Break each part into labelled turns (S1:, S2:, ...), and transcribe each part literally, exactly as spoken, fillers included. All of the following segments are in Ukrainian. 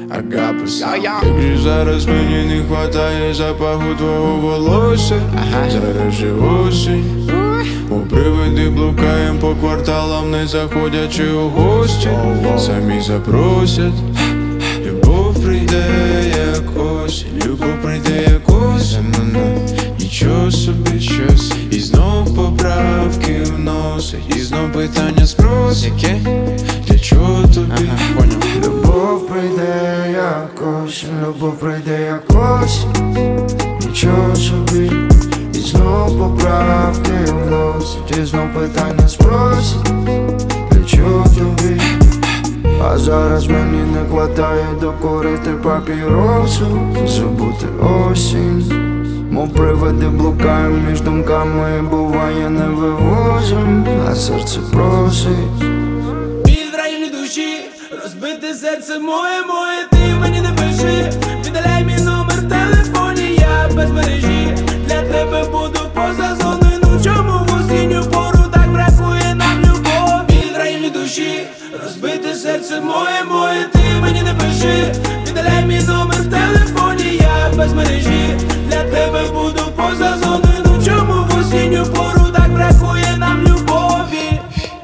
S1: Агапес. Як же зараз мені не хватає запаху твого волосся. Зараз же осінь, у привиди блукаєм по кварталам, не заходячи у гості. Самі запросять, любов прийде як осінь, любов прийде як осінь. Нічого собі щось, і знов поправки вносить, і знов питання спросять. Для чого тобі? Ага, понял.
S2: Любов прийде як осінь, любов прийде як осінь. Нічого собі, і знов поправки вносить, і знов питання спросять. Для чого тобі? А зараз мені не хватає докурити папіросу, забути осінь. Мов привиди блукаєм між думками, буває не вивозим, а серце просить.
S3: Біль в районі душі, розбите серце моє, моє, ти мені не пиши. Віддаляй мій номер в телефоні, я без мережі. Для тебе буду поза зоною, ну чому в осінню пору так бракує нам любов? Біль в районі душі, розбите серце моє, моє, ти мені не пиши. Віддаляй мій номер в телефоні, я без мережі. Для тебе буду поза зоною, ну чому в осінню пору так бракує нам любові?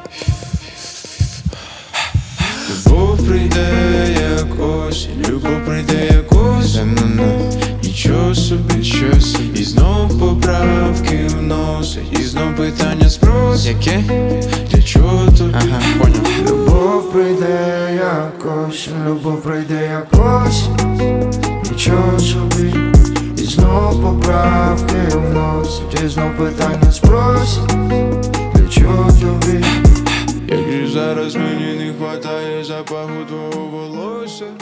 S1: Любов прийде як осінь, любов прийде як осінь. Нічого собі щось, і знов поправки вносить, і знов питання спросять. Яке? Для чого тобі? Ага, понял.
S2: Любов прийде як осінь, любов прийде як осінь. Нічого собі, і знов поправки вносить, і знов питання спросять. Для чого тобі?
S1: Як же зараз мені не хватає запаху твого волосся.